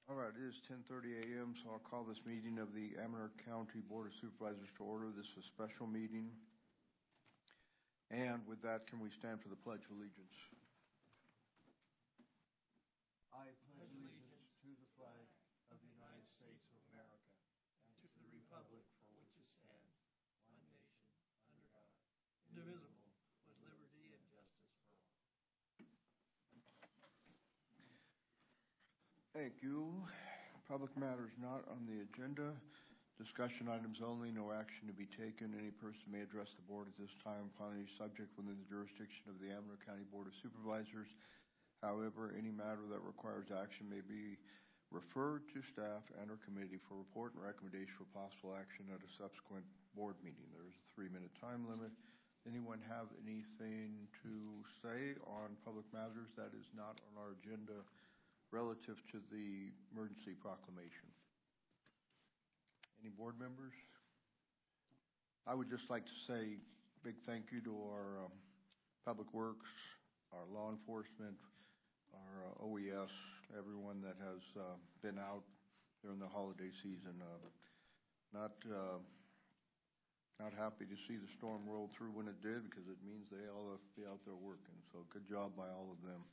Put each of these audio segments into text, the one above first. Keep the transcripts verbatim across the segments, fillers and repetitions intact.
All right, it is ten thirty a m, so I'll call this meeting of the Amador County Board of Supervisors to order. This is a special meeting. And with that, can we stand for the Pledge of Allegiance? I pledge allegiance to the flag of the United States of America and to the republic for which it stands, one nation, under God, indivisible, with liberty and justice for all. Thank you. Public matters not on the agenda. Discussion items only, no action to be taken. Any person may address the board at this time upon any subject within the jurisdiction of the Amador County Board of Supervisors. However, any matter that requires action may be referred to staff and or committee for report and recommendation for possible action at a subsequent board meeting. There is a three-minute time limit. Anyone have anything to say on public matters that is not on our agenda relative to the emergency proclamation? Any board members? I would just like to say a big thank you to our um, Public Works, our law enforcement, our uh, O E S, everyone that has uh, been out during the holiday season. Uh, not uh, not happy to see the storm roll through when it did, because it means they all have to be out there working. So good job by all of them.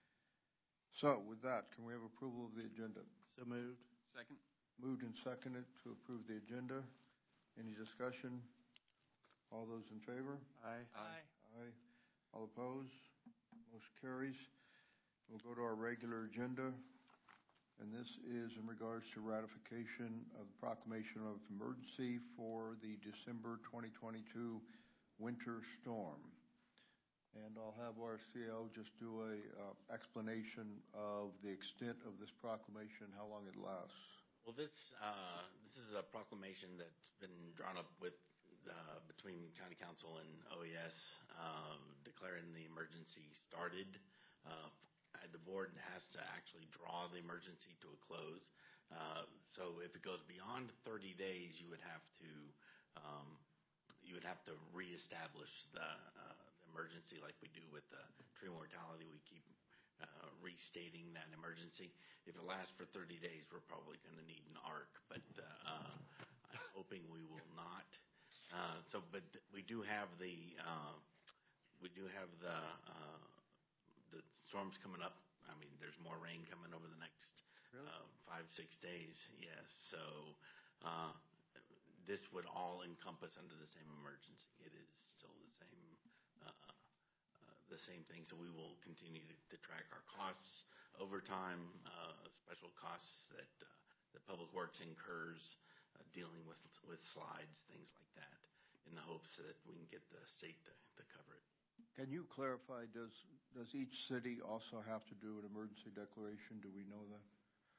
So with that, can we have approval of the agenda? So moved. Second. Moved and seconded to approve the agenda. Any discussion? All those in favor? Aye. Aye. Aye. All opposed? Motion carries. We'll go to our regular agenda, and this is in regards to ratification of the proclamation of emergency for the December twenty twenty-two winter storm. And I'll have our C A O just do a uh, explanation of the extent of this proclamation, how long it lasts. Well, this uh, this is a proclamation that's been drawn up with uh, between County Council and O E S, um, declaring the emergency started. Uh, the board has to actually draw the emergency to a close. Uh, so if it goes beyond thirty days, you would have to um, you would have to reestablish the, uh, the emergency like we do with the tree mortality. We keep Uh, restating that emergency. If it lasts for thirty days, we're probably going to need an ARC, but uh, I'm hoping we will not. Uh, so, but we do have the uh, we do have the uh, the storms coming up. I mean, there's more rain coming over the next Really? uh, five six days. Yes, so uh, this would all encompass under the same emergency. It is still the same. Uh, the same thing. So we will continue to, to track our costs over time, uh, special costs that uh, the Public Works incurs uh, dealing with with slides, things like that, in the hopes that we can get the state to, to cover it. Can you clarify, does does each city also have to do an emergency declaration? Do we know that?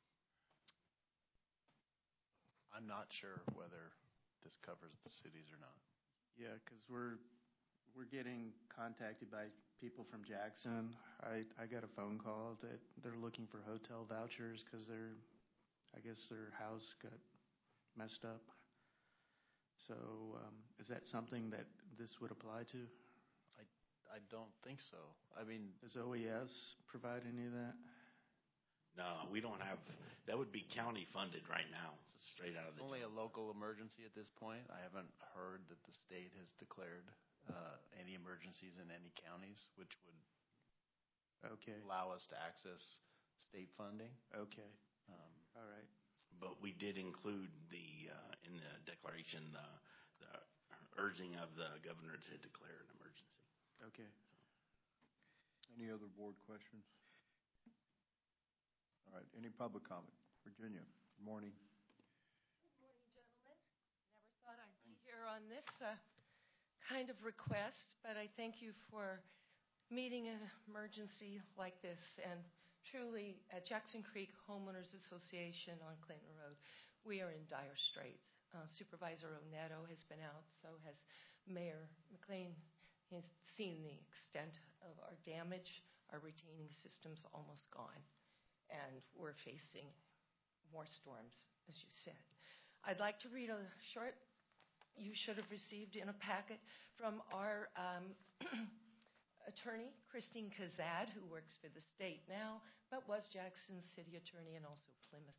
I'm not sure whether this covers the cities or not. Yeah, because we're we're getting contacted by people from Jackson. I I got a phone call that they're looking for hotel vouchers because their I guess their house got messed up. So um, is that something that this would apply to? I I don't think so. I mean, Does O E S provide any of that? No, we don't have. That would be county funded right now, so straight out of it's the. only a local emergency at this point. I haven't heard that the state has declared uh, any emergencies in any counties, which would Okay. allow us to access state funding. Okay. Um, All right. But we did include the uh, in the declaration the, the urging of the governor to declare an emergency. Okay. Any other board questions? All right. Any public comment? Virginia, good morning. Good morning, gentlemen. Never thought I'd be here on this uh, kind of request, but I thank you for meeting an emergency like this. And truly, at Jackson Creek Homeowners Association on Clinton Road, we are in dire straits. Uh, Supervisor Oneto has been out, so has Mayor McLean. He's seen the extent of our damage. Our retaining system's almost gone, and we're facing more storms, as you said. I'd like to read a short, you should have received in a packet from our um, attorney, Christine Kazad, who works for the state now, but was Jackson's city attorney and also Plymouth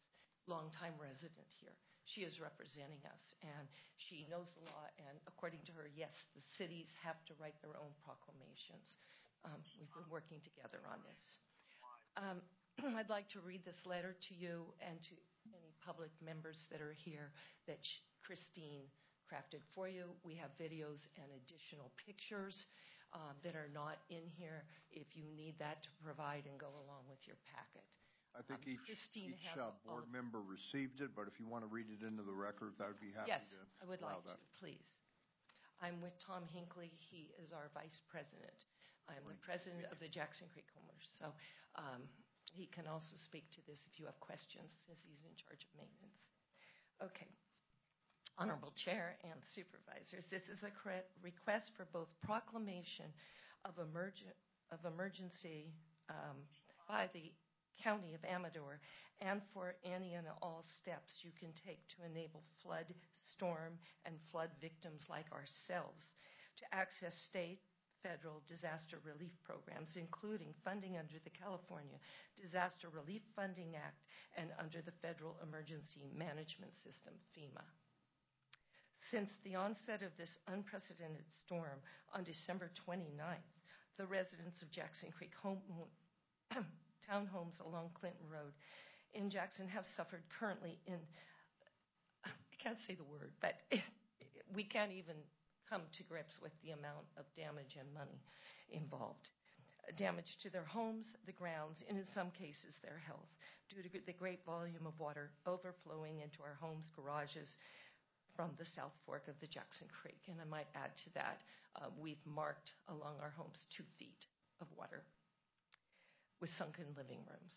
longtime resident here. She is representing us, and she knows the law, and according to her, yes, the cities have to write their own proclamations. Um, we've been working together on this. Um, I'd like to read this letter to you and to any public members that are here that Christine crafted for you. We have videos and additional pictures um, that are not in here if you need that to provide and go along with your packet. I think Um, each, Christine each has uh, all board of- member received it, but if you want to read it into the record, I would be happy Yes, to I would allow like that. to, please. I'm with Tom Hinckley. He is our vice president. I'm the president of the Jackson Creek Homeowners. So um, he can also speak to this if you have questions, since he's in charge of maintenance. Okay. Honorable Chair and Supervisors, this is a cre- request for both proclamation of, emerg- of emergency um, by the County of Amador, and for any and all steps you can take to enable flood, storm, and flood victims like ourselves to access state, federal disaster relief programs, including funding under the California Disaster Relief Funding Act and under the Federal Emergency Management System, FEMA. Since the onset of this unprecedented storm on December twenty-ninth, the residents of Jackson Creek home townhomes along Clinton Road in Jackson have suffered currently in, I can't say the word, but it, we can't even come to grips with the amount of damage and money involved. Damage to their homes, the grounds, and in some cases their health, due to the great volume of water overflowing into our homes, garages, from the South Fork of the Jackson Creek. And I might add to that, uh, we've marked along our homes two feet of water with sunken living rooms.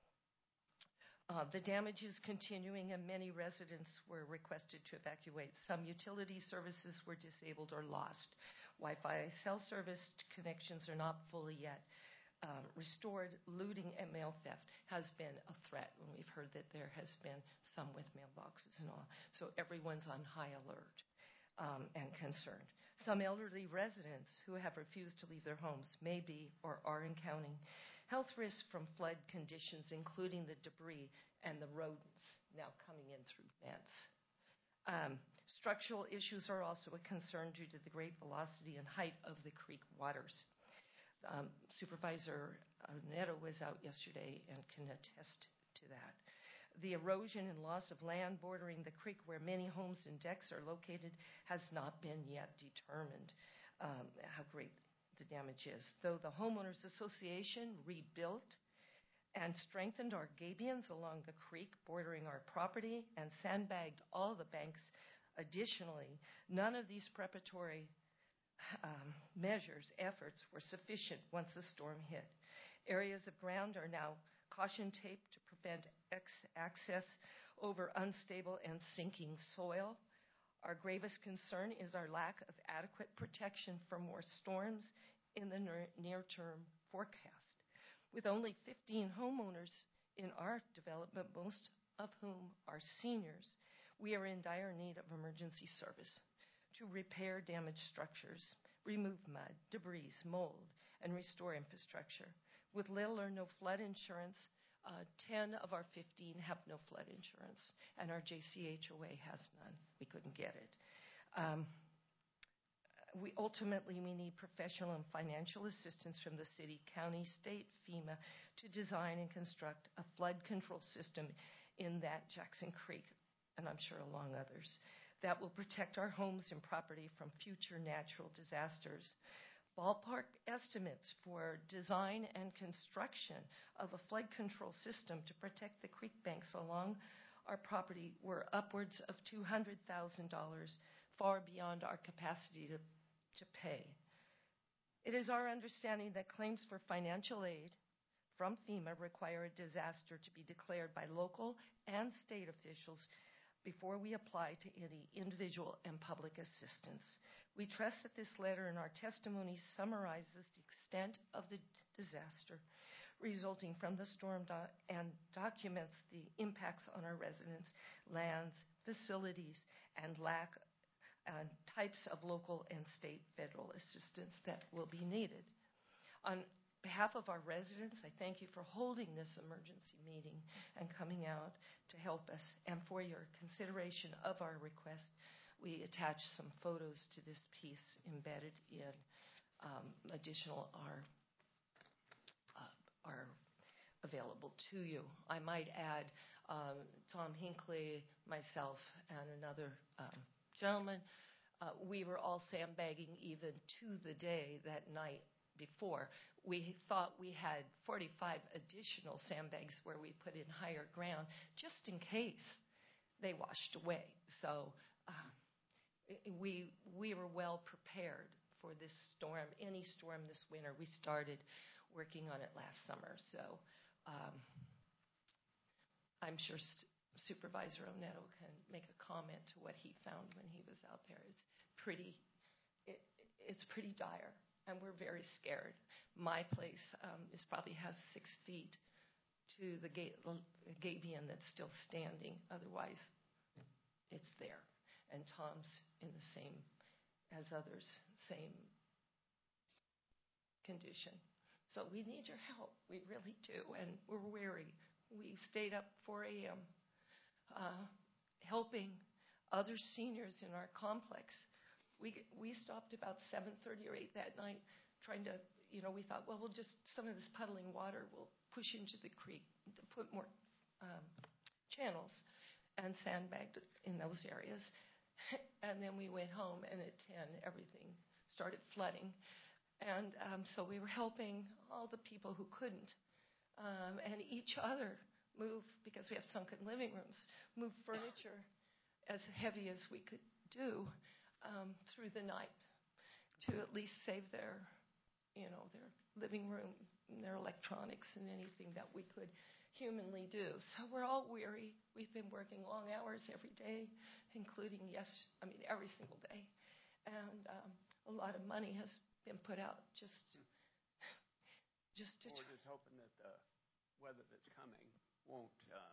Uh, the damage is continuing, and many residents were requested to evacuate. Some utility services were disabled or lost. Wi-Fi cell service connections are not fully yet uh, restored. Looting and mail theft has been a threat, and we've heard that there has been some with mailboxes and all. So everyone's on high alert um, and concerned. Some elderly residents who have refused to leave their homes may be or are encountering health risks from flood conditions, including the debris and the rodents now coming in through vents. Um, structural issues are also a concern due to the great velocity and height of the creek waters. Um, Supervisor Neto was out yesterday and can attest to that. The erosion and loss of land bordering the creek where many homes and decks are located has not been yet determined um, how great the damage is. Though the Homeowners Association rebuilt and strengthened our gabions along the creek bordering our property and sandbagged all the banks additionally, none of these preparatory um, measures, efforts were sufficient once the storm hit. Areas of ground are now caution taped to prevent ex- access over unstable and sinking soil. Our gravest concern is our lack of adequate protection for more storms in the near-term forecast. With only fifteen homeowners in our development, most of whom are seniors, we are in dire need of emergency service to repair damaged structures, remove mud, debris, mold, and restore infrastructure. With little or no flood insurance, uh, ten of our fifteen have no flood insurance, and our J C H O A has none. We couldn't get it. Um, we ultimately, we need professional and financial assistance from the city, county, state, FEMA, to design and construct a flood control system in that Jackson Creek, and I'm sure along others, that will protect our homes and property from future natural disasters. Ballpark estimates for design and construction of a flood control system to protect the creek banks along our property were upwards of two hundred thousand dollars, far beyond our capacity to, to pay. It is our understanding that claims for financial aid from FEMA require a disaster to be declared by local and state officials before we apply to any individual and public assistance. We trust that this letter and our testimony summarizes the extent of the disaster resulting from the storm do- and documents the impacts on our residents, lands, facilities, and lack and types of local and state federal assistance that will be needed. On behalf of our residents, I thank you for holding this emergency meeting and coming out to help us, and for your consideration of our request. We attach some photos to this piece embedded in um, additional are uh, are available to you. I might add um, Tom Hinckley, myself, and another um, gentleman. Uh, we were all sandbagging even to the day that night before. We thought we had forty-five additional sandbags where we put in higher ground just in case they washed away. So uh, we we were well prepared for this storm, any storm this winter. We started working on it last summer. So um, I'm sure St- Supervisor Oneto can make a comment to what he found when he was out there. It's pretty, it, it's pretty dire, and we're very scared. My place um, is probably has six feet to the ga- gabion that's still standing. Otherwise, it's there. And Tom's in the same as others, same condition. So we need your help. We really do, and we're weary. We stayed up four a.m. Uh, helping other seniors in our complex. We we stopped about seven thirty or eight that night, trying to, you know, we thought, well, we'll just, some of this puddling water will push into the creek to put more um, channels, and sandbagged in those areas. And then we went home, and at ten, everything started flooding. And um, so we were helping all the people who couldn't, um, and each other move, because we have sunken living rooms, move furniture as heavy as we could do um, through the night to at least save their, you know, their living room, and their electronics, and anything that we could humanly do. So we're all weary. We've been working long hours every day, including yes, I mean every single day, and um, a lot of money has been put out just, just to. We're try. just hoping that the weather that's coming won't uh,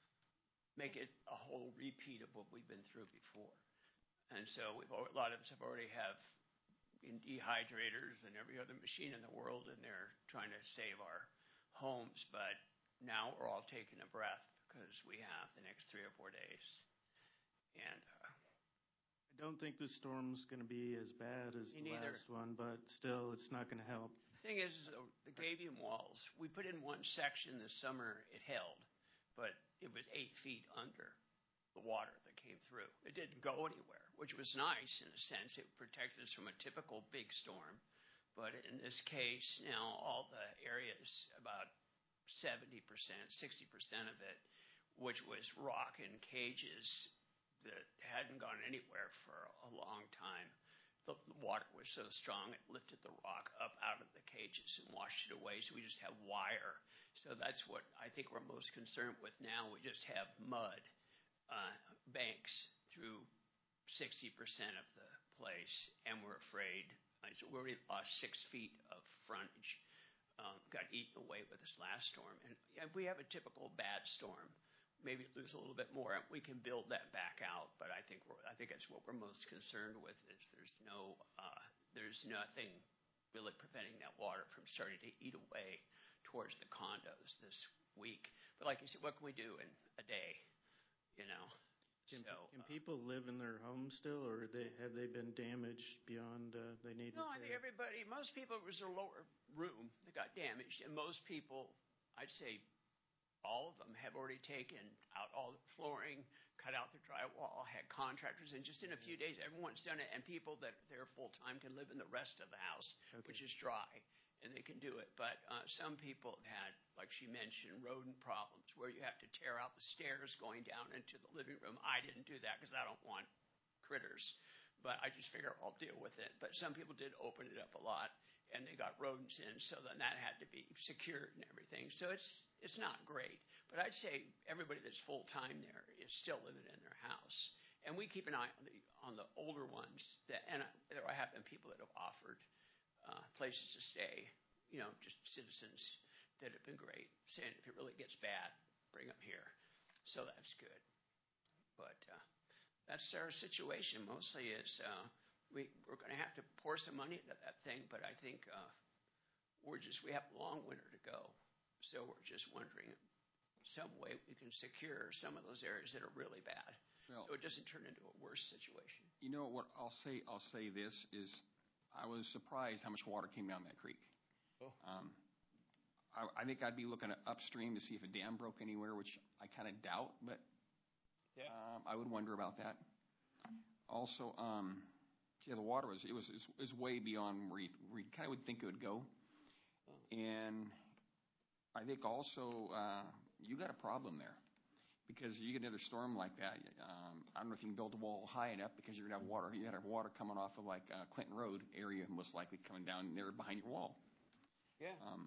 make it a whole repeat of what we've been through before. And so we've a lot of us have already have in dehydrators and every other machine in the world, and they're trying to save our homes, but now we're all taking a breath because we have the next three or four days. And uh, I don't think the storm's going to be as bad as Me the neither. last one, but still, it's not going to help. the thing is, uh, the gabion walls, we put in one section this summer, it held, but it was eight feet under the water that came through. It didn't go anywhere, which was nice in a sense. It protected us from a typical big storm. But in this case, now all the areas, about seventy percent, sixty percent of it, which was rock in cages that hadn't gone anywhere for a long time. The water was so strong, it lifted the rock up out of the cages and washed it away. So we just have wire. So that's what I think we're most concerned with now. We just have mud uh, banks through sixty percent of the place, and we're afraid. So we already lost six feet of frontage. Um, got eaten away with this last storm. And if we have a typical bad storm, maybe lose a little bit more, we can build that back out. But I think we're, I think that's what we're most concerned with. Is there's no, uh, there's nothing really preventing that water from starting to eat away towards the condos this week. But like you said, what can we do in a day? You know. Can, so, can uh, people live in their homes still, or they, have they been damaged beyond uh, they need? No, I think everybody, most people, it was their lower room that got damaged, and most people, I'd say all of them, have already taken out all the flooring, cut out the drywall, had contractors, and just in a few days, everyone's done it, and people that they're full-time can live in the rest of the house, Okay. which is dry, and they can do it. But uh, some people have had, like she mentioned, rodent problems, where you have to tear out the stairs going down into the living room. I didn't do that because I don't want critters, but I just figure I'll deal with it. But some people did open it up a lot, and they got rodents in, so then that had to be secured and everything. So it's it's not great. But I'd say everybody that's full-time there is still living in their house. And we keep an eye on the, on the older ones, that, and there have been people that have offered uh, places to stay, you know, just citizens that have been great, saying if it really gets bad, bring them here. So that's good. But uh, that's our situation. Mostly is uh, we, we're going to have to pour some money into that thing, but I think uh, we're just, we have a long winter to go. So we're just wondering some way we can secure some of those areas that are really bad. Well, So it doesn't turn into a worse situation. you know what, I'll say, I'll say this, is I was surprised how much water came down that creek. Oh. Um, I, I think I'd be looking at upstream to see if a dam broke anywhere, which I kind of doubt, but Yeah. um, I would wonder about that. Also, um, yeah, the water was, it was, it was, it was way beyond where you, where you kind of would think it would go. And I think also, uh, you got a problem there. Because you get another storm like that, um, I don't know if you can build a wall high enough because you're going to have water. You had have water coming off of like uh, Clinton Road area, most likely coming down there behind your wall. Yeah. Um,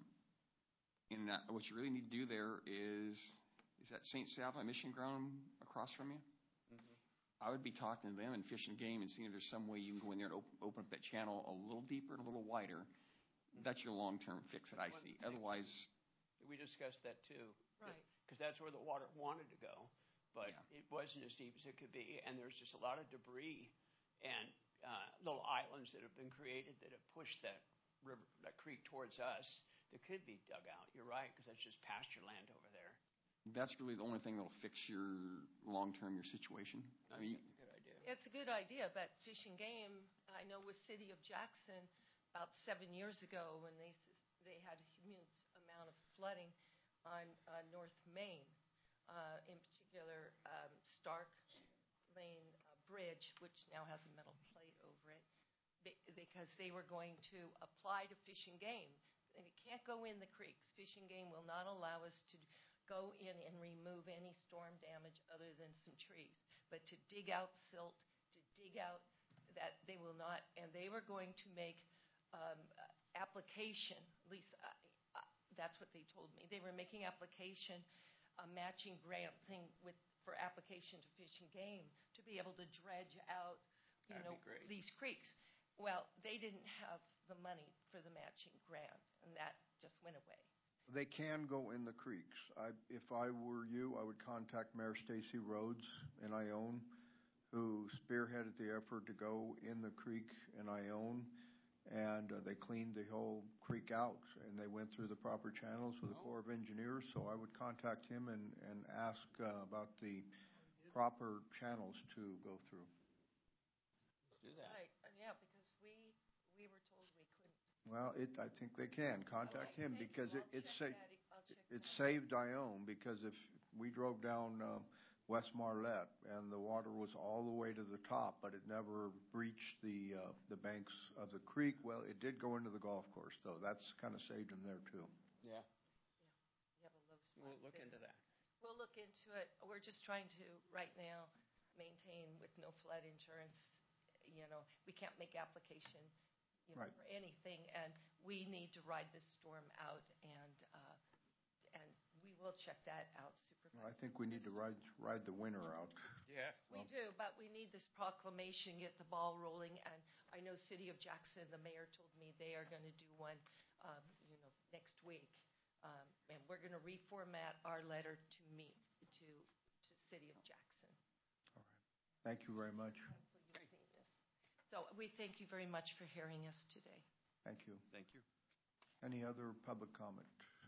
and uh, what you really need to do there is, is that Saint Sava Mission Ground across from you? Mm-hmm. I would be talking to them and Fish and Game and seeing if there's some way you can go in there and open, open up that channel a little deeper and a little wider. That's your long-term fix that I see. Otherwise, We discussed that too. Right. Because that's where the water wanted to go, but Yeah. it wasn't as deep as it could be. And there's just a lot of debris and uh, little islands that have been created that have pushed that river, that creek towards us that could be dug out. You're right, because that's just pasture land over there. that's really the only thing that'll fix your long-term, your situation. I mean, That's a good idea. It's a good idea, but Fish and Game, I know with City of Jackson, about seven years ago when they s- they had a huge amount of flooding on uh, North Main, uh, in particular um, Stark Lane uh, Bridge, which now has a metal plate over it, be- because they were going to apply to Fish and Game. And it can't go in the creeks. Fish and Game will not allow us to go in and remove any storm damage other than some trees. But to dig out silt, to dig out that, they will not. And they were going to make um, application, at least uh, uh, that's what they told me. They were making application, a matching grant thing with for application to Fish and Game to be able to dredge out, you That'd know, be great. these creeks. Well, they didn't have the money for the matching grant, and that just went away. They can go in the creeks. I, if I were you, I would contact Mayor Stacy Rhodes in Ione, who spearheaded the effort to go in the creek in Ione, and uh, they cleaned the whole creek out, and they went through the proper channels with the Corps of Engineers. So I would contact him and, and ask uh, about the proper channels to go through. Let's do that. Right, uh, yeah, because we, we were told we couldn't. Well, it, I think they can. Contact Okay, him thank because you. it, I'll it, check sa- that. I'll check it that. saved Ione, because if we drove down uh, West Marlette and the water was all the way to the top, but it never breached the uh, the banks of the creek. Well, it did go into the golf course, though. That's kind of saved them there too. Yeah. You have a low spot We'll look there. into that. We'll look into it. We're just trying to, right now, maintain with no flood insurance. You know, we can't make application, you know, Right. for anything, and we need to ride this storm out, and, uh, and we will check that out, Supervisor. I think we need to ride ride the winter out. Yeah. We do, but we need this proclamation, get the ball rolling, and I know City of Jackson, the mayor told me they are going to do one, um, you know, next week. Um, and we're going to reformat our letter to me, to, to City of Jackson. Thank you very much. Council, you've seen this. So we thank you very much for hearing us today. Thank you. Thank you. Any other public comment?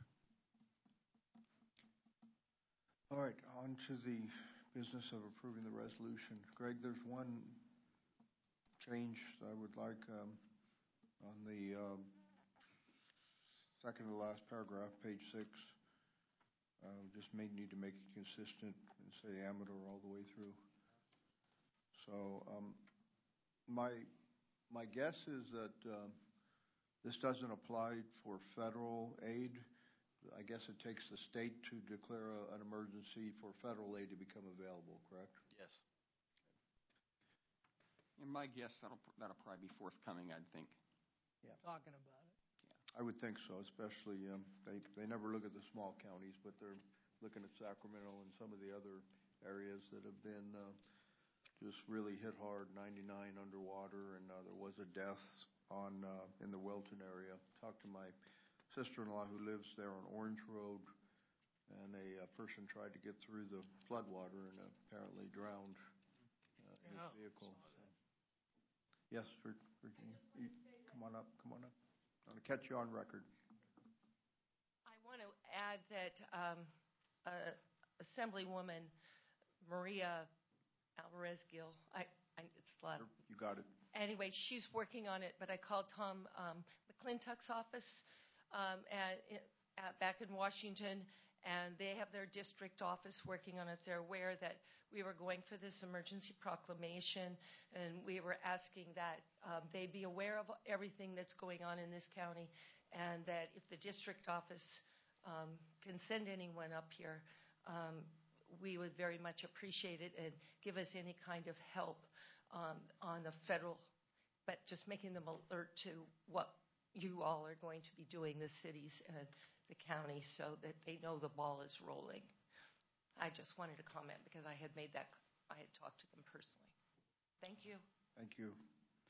All right, on to the business of approving the resolution. Greg, there's one change I would like um, on the um, second to last paragraph, page six. Uh, Just may need to make it consistent and say Amador all the way through. So um, my, my guess is that um, this doesn't apply for federal aid. I guess it takes the state to declare a- an emergency for federal aid to become available, correct? Yes. in my guess, that'll, that'll probably be forthcoming, I'd think. talking about it. I would think so, especially, um, they, they never look at the small counties, but they're looking at Sacramento and some of the other areas that have been uh, just really hit hard, ninety-nine underwater, and uh, there was a death on uh, in the Wilton area. Talked to my sister-in-law who lives there on Orange Road, and a, uh person tried to get through the floodwater and apparently drowned uh, in Yeah, his vehicle. saw So. Yes, Vir- Virginia, You- come on up, come on up. I'm going to catch you on record. want to add that um, uh, Assemblywoman Maria Alvarez Gil, I, I, it's a lot. You got it. Anyway, she's working on it, but I called Tom um, McClintock's office um, at, at, back in Washington, and they have their district office working on it. They're aware that we were going for this emergency proclamation, and we were asking that um, they be aware of everything that's going on in this county, and that if the district office um, can send anyone up here, um, we would very much appreciate it and give us any kind of help um, on the federal, but just making them alert to what you all are going to be doing, the cities and the county, so that they know the ball is rolling. I just wanted to comment because I had made that, I had talked to them personally. Thank you. Thank you.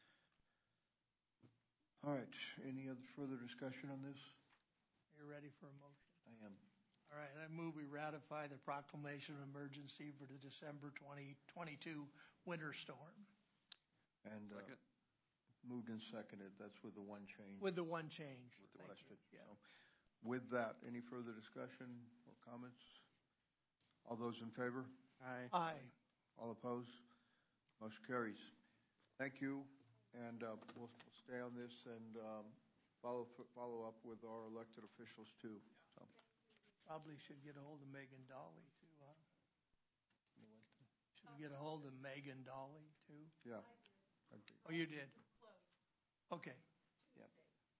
All right, any other further discussion on this? Are you ready for a motion? I am. All right, I move we ratify the proclamation of emergency for the December twenty twenty-two winter storm And uh, Second. moved and seconded. That's with the one change. with the one change. With the Thank question. you. Yeah. So, with that, any further discussion or comments? All those in favor? Aye. Aye. All opposed? Motion carries. Thank you, and uh, we'll, we'll stay on this and um, follow follow up with our elected officials too. So. Probably should get a hold of Megan Dolly too, huh? Should we get a hold of Megan Dolly too? Yeah. Oh, you did? Okay. Yeah.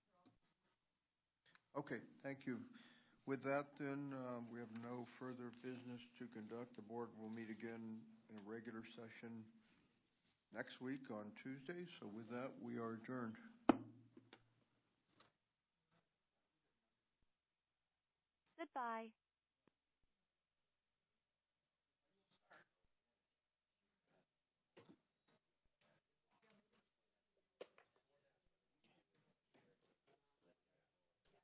Okay, thank you. With that, then, um, we have no further business to conduct. The board will meet again in a regular session next week on Tuesday. So with that, we are adjourned. Goodbye.